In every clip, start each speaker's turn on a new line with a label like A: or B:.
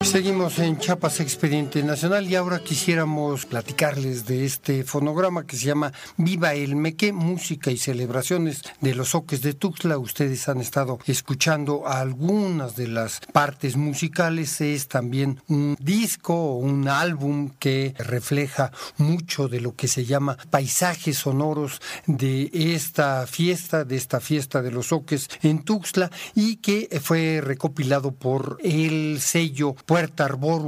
A: Seguimos en Chiapas Expediente Nacional y ahora quisiéramos platicarles de este fonograma que se llama Viva el Mequé, música y celebraciones de los Zoques de Tuxtla. Ustedes han estado escuchando algunas de las partes musicales. Es también un disco o un álbum que refleja mucho de lo que se llama paisajes sonoros de esta fiesta de los Zoques en Tuxtla, y que fue recopilado por el sello Puerta Arbor,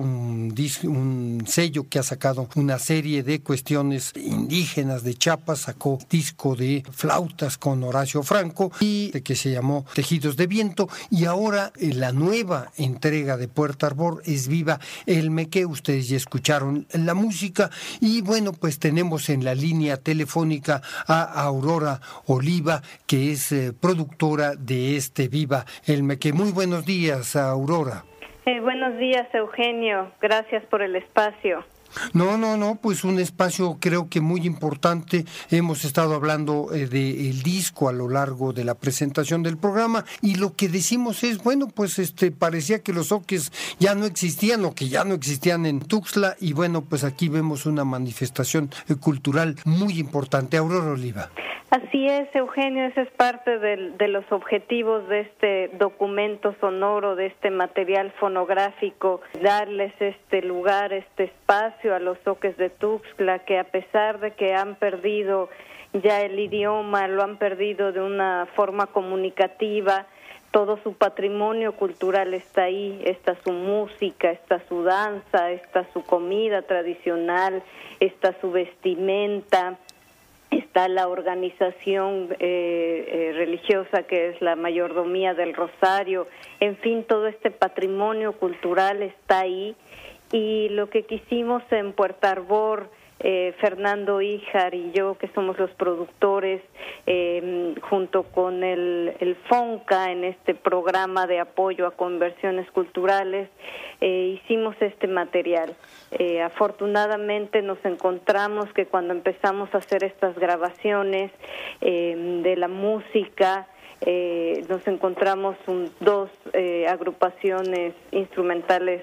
A: un sello que ha sacado una serie de cuestiones indígenas de Chiapas. Sacó disco de flautas con Horacio Franco y que se llamó Tejidos de Viento, y ahora la nueva entrega de Puerta Arbor es Viva el Mequé. Ustedes ya escucharon la música y bueno, pues tenemos en la línea telefónica a Aurora Oliva, que es productora de este Viva el Mequé. Muy buenos días, Aurora.
B: Buenos días, Eugenio. Gracias por el espacio.
A: No, pues un espacio creo que muy importante. Hemos estado hablando del disco a lo largo de la presentación del programa, y lo que decimos es, bueno, pues parecía que los zoques ya no existían o que ya no existían en Tuxtla, y bueno, pues aquí vemos una manifestación cultural muy importante. Aurora Oliva.
B: Así es, Eugenio, ese es parte de los objetivos de este documento sonoro, de este material fonográfico, darles este lugar, este espacio a los Zoques de Tuxtla, que a pesar de que han perdido ya el idioma, lo han perdido de una forma comunicativa, todo su patrimonio cultural está ahí, está su música, está su danza, está su comida tradicional, está su vestimenta, está la organización religiosa que es la Mayordomía del Rosario. En fin, todo este patrimonio cultural está ahí, y lo que quisimos en Puerta Arbor, Fernando Híjar y yo, que somos los productores, junto con el FONCA en este programa de apoyo a conversiones culturales, hicimos este material. Afortunadamente nos encontramos que cuando empezamos a hacer estas grabaciones de la música, nos encontramos dos agrupaciones instrumentales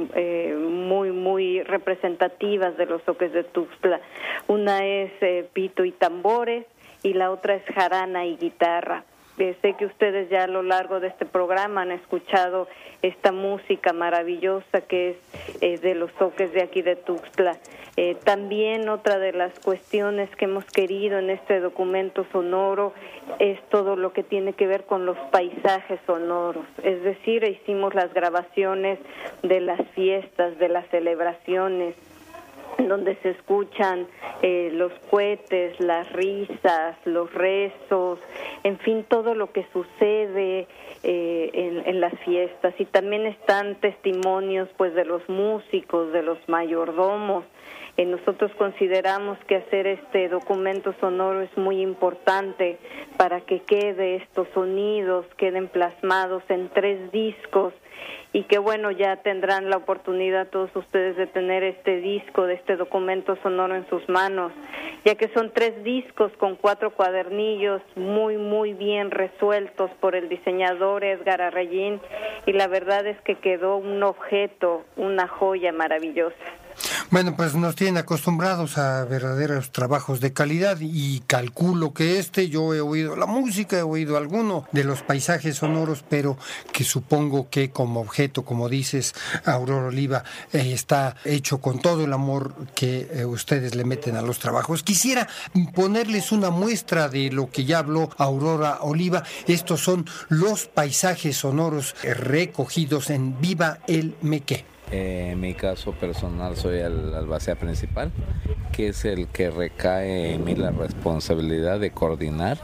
B: muy representativas de los Zoques de Tuxtla. Una es pito y tambores, y la otra es jarana y guitarra. Sé que ustedes ya a lo largo de este programa han escuchado esta música maravillosa que es de los zoques de aquí de Tuxtla. También otra de las cuestiones que hemos querido en este documento sonoro es todo lo que tiene que ver con los paisajes sonoros. Es decir, hicimos las grabaciones de las fiestas, de las celebraciones, donde se escuchan los cohetes, las risas, los rezos, en fin, todo lo que sucede en las fiestas. Y también están testimonios pues de los músicos, de los mayordomos. Nosotros consideramos que hacer este documento sonoro es muy importante para que estos sonidos queden plasmados en 3 discos, y que bueno, ya tendrán la oportunidad todos ustedes de tener este disco, de este documento sonoro en sus manos, ya que son 3 discos con 4 cuadernillos muy bien resueltos por el diseñador Edgar Arreyín, y la verdad es que quedó un objeto, una joya maravillosa.
A: Bueno, pues nos tienen acostumbrados a verdaderos trabajos de calidad, y calculo que yo he oído la música, he oído alguno de los paisajes sonoros, pero que supongo que como objeto, como dices, Aurora Oliva, está hecho con todo el amor que ustedes le meten a los trabajos. Quisiera ponerles una muestra de lo que ya habló Aurora Oliva. Estos son los paisajes sonoros recogidos en Viva el Mequé.
C: En mi caso personal soy el albacea principal, que es el que recae en mí la responsabilidad de coordinar,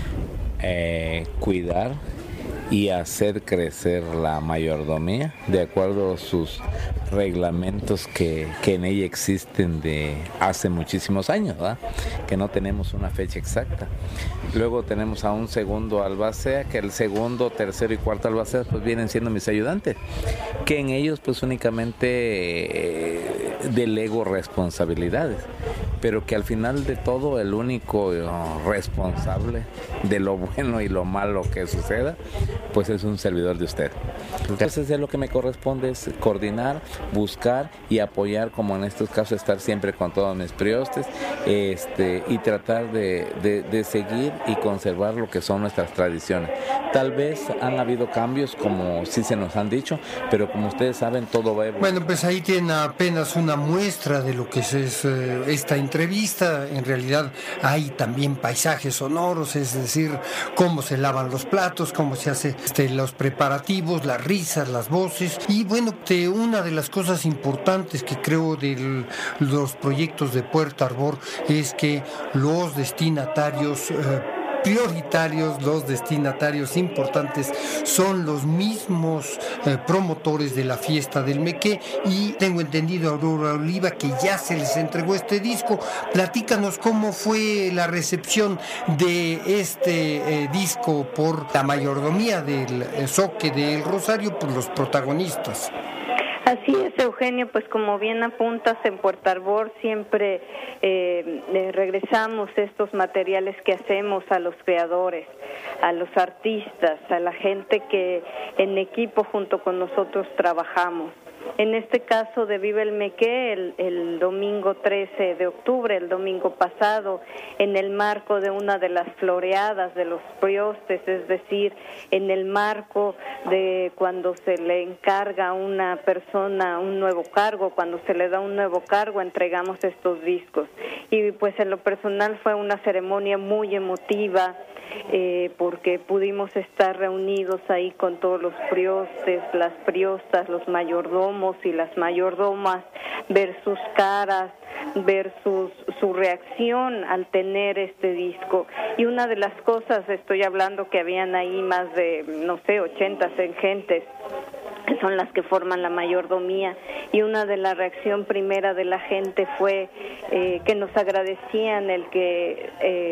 C: cuidar y hacer crecer la mayordomía de acuerdo a sus reglamentos que en ella existen de hace muchísimos años, ¿verdad? Que no tenemos una fecha exacta. Luego tenemos a un segundo albacea, que el segundo, tercero y cuarto albacea pues vienen siendo mis ayudantes, que en ellos pues únicamente delego responsabilidades, pero que al final de todo el único responsable de lo bueno y lo malo que suceda pues es un servidor de usted. Entonces es lo que me corresponde, es coordinar, buscar y apoyar, como en estos casos, estar siempre con todos mis priostes, y tratar de seguir y conservar lo que son nuestras tradiciones. Tal vez han habido cambios, como sí se nos han dicho, pero como ustedes saben, todo va a evolucionar.
A: Bueno, pues ahí tienen apenas una muestra de lo que es esta entrevista. En realidad hay también paisajes sonoros, es decir, cómo se lavan los platos, cómo se hace los preparativos, las risas, las voces. Y bueno, una de las cosas importantes que creo de los proyectos de Puerto Arbor es que los destinatarios prioritarios, los destinatarios importantes son los mismos promotores de la fiesta del Mequé, y tengo entendido, Aurora Oliva, que ya se les entregó este disco. Platícanos cómo fue la recepción de este disco por la mayordomía del Zoque del Rosario, por los protagonistas.
B: Así es, Eugenio, pues como bien apuntas, en Puerto Arbor siempre regresamos estos materiales que hacemos a los creadores, a los artistas, a la gente que en equipo junto con nosotros trabajamos. En este caso de Viva el Mequé, el domingo 13 de octubre, el domingo pasado, en el marco de una de las floreadas de los priostes, es decir, en el marco de cuando se le encarga a una persona un nuevo cargo, cuando se le da un nuevo cargo, entregamos estos discos. Y pues en lo personal fue una ceremonia muy emotiva, porque pudimos estar reunidos ahí con todos los priostes, las priostas, los mayordomos y las mayordomas, ver sus caras, ver su reacción al tener este disco. Y una de las cosas, estoy hablando que habían ahí más de, 80 gentes, que son las que forman la mayordomía, y una de la reacción primera de la gente fue que nos agradecían el que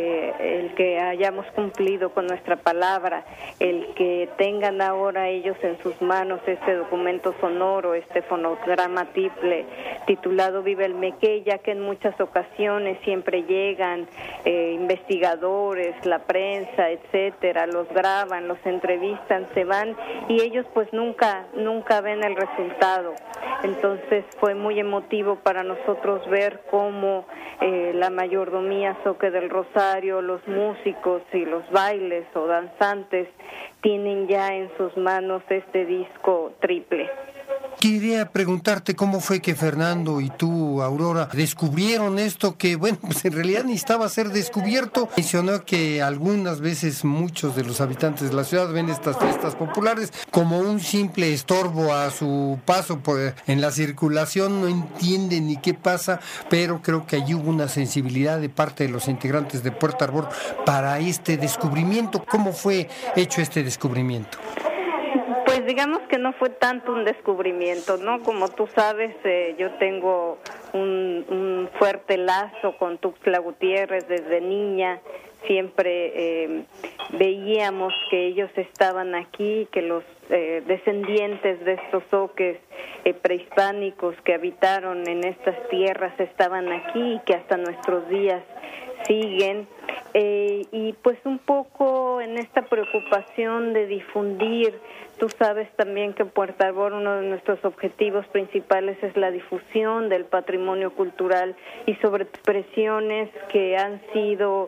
B: hayamos cumplido con nuestra palabra, el que tengan ahora ellos en sus manos este documento sonoro, este fonograma triple titulado Viva el Mequé, ya que en muchas ocasiones siempre llegan investigadores, la prensa, etcétera, los graban, los entrevistan, se van, y ellos pues nunca ven el resultado. Entonces fue muy emotivo para nosotros ver cómo la mayordomía Zoque del Rosario, los músicos y los bailes o danzantes tienen ya en sus manos este disco triple.
A: Quería preguntarte cómo fue que Fernando y tú, Aurora, descubrieron esto que, bueno, pues en realidad necesitaba ser descubierto. Mencionó que algunas veces muchos de los habitantes de la ciudad ven estas fiestas populares como un simple estorbo a su paso en la circulación, no entienden ni qué pasa, pero creo que allí hubo una sensibilidad de parte de los integrantes de Puerto Arbor para este descubrimiento. ¿Cómo fue hecho este descubrimiento?
B: Pues digamos que no fue tanto un descubrimiento, ¿no? Como tú sabes, yo tengo un fuerte lazo con Tuxtla Gutiérrez desde niña. Siempre veíamos que ellos estaban aquí, que los descendientes de estos zoques prehispánicos que habitaron en estas tierras estaban aquí y que hasta nuestros días siguen. Y pues un poco en esta preocupación de difundir, tú sabes también que en Puerto Arbor uno de nuestros objetivos principales es la difusión del patrimonio cultural y sobre expresiones que han sido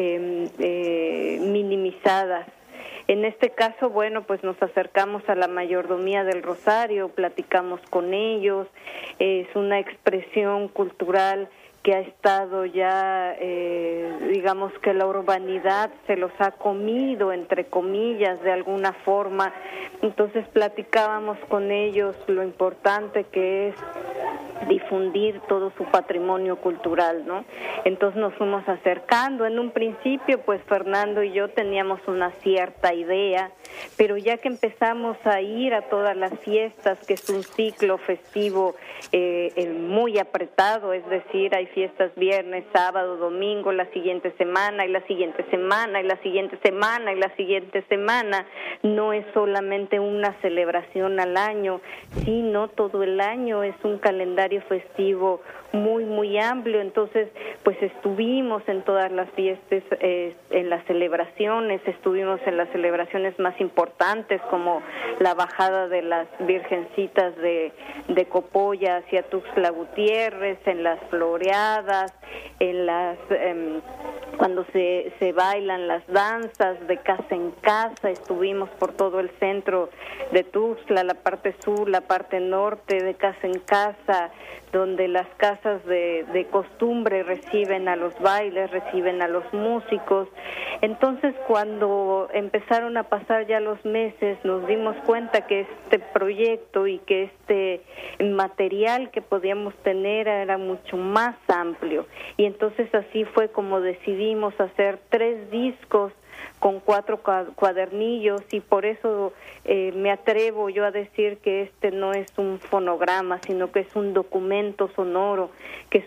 B: minimizadas. En este caso, bueno, pues nos acercamos a la mayordomía del Rosario, platicamos con ellos, es una expresión cultural que ha estado ya, digamos que la urbanidad se los ha comido, entre comillas, de alguna forma. Entonces platicábamos con ellos lo importante que es difundir todo su patrimonio cultural, ¿no? Entonces nos fuimos acercando. En un principio, pues Fernando y yo teníamos una cierta idea, pero ya que empezamos a ir a todas las fiestas, que es un ciclo festivo muy apretado, es decir, hay fiestas viernes, sábado, domingo, la siguiente semana, y la siguiente semana, y la siguiente semana, y la siguiente semana. No es solamente una celebración al año, sino todo el año es un calendario calendario festivo muy, muy amplio. Entonces, pues estuvimos en todas las fiestas, en las celebraciones, estuvimos en las celebraciones más importantes, como la bajada de las virgencitas de Copolla hacia Tuxtla Gutiérrez, en las floreadas, en las cuando se bailan las danzas de casa en casa. Estuvimos por todo el centro de Tuxtla, la parte sur, la parte norte, de casa en casa, donde las casas de costumbre reciben a los bailes, reciben a los músicos. Entonces, cuando empezaron a pasar ya los meses, nos dimos cuenta que este proyecto y que este material que podíamos tener era mucho más amplio. Y entonces así fue como decidimos hacer 3 discos con 4 cuadernillos, y por eso me atrevo yo a decir que este no es un fonograma, sino que es un documento sonoro, que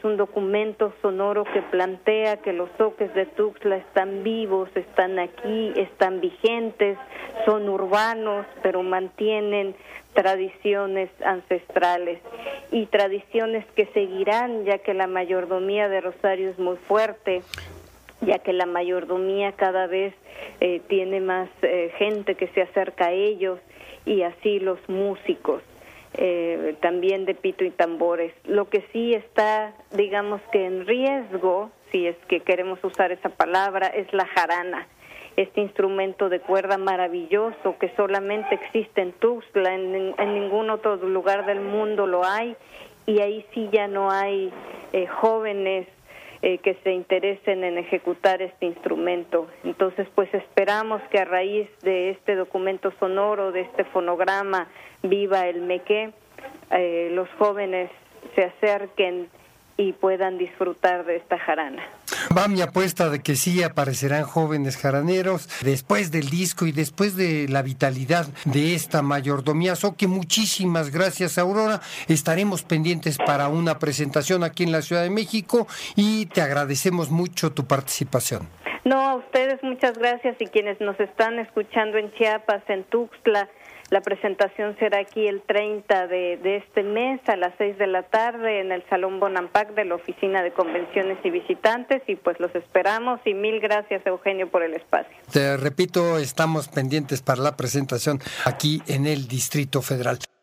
B: plantea que los soques de Tuxtla están vivos, están aquí, están vigentes, son urbanos, pero mantienen tradiciones ancestrales y tradiciones que seguirán, ya que la mayordomía de Rosario es muy fuerte, ya que la mayordomía cada vez tiene más gente que se acerca a ellos, y así los músicos también de pito y tambores. Lo que sí está, digamos que en riesgo, si es que queremos usar esa palabra, es la jarana, este instrumento de cuerda maravilloso que solamente existe en Tuxtla, en ningún otro lugar del mundo lo hay, y ahí sí ya no hay jóvenes que se interesen en ejecutar este instrumento. Entonces, pues esperamos que a raíz de este documento sonoro, de este fonograma Viva el Mequé, los jóvenes se acerquen y puedan disfrutar de esta jarana.
A: Va mi apuesta de que sí aparecerán jóvenes jaraneros después del disco y después de la vitalidad de esta mayordomía Zoque. Muchísimas gracias, Aurora. Estaremos pendientes para una presentación aquí en la Ciudad de México y te agradecemos mucho tu participación.
B: No, a ustedes muchas gracias, y quienes nos están escuchando en Chiapas, en Tuxtla, la presentación será aquí el 30 de este mes a las 6 de la tarde en el Salón Bonampak de la Oficina de Convenciones y Visitantes, y pues los esperamos, y mil gracias, Eugenio, por el espacio.
A: Te repito, estamos pendientes para la presentación aquí en el Distrito Federal.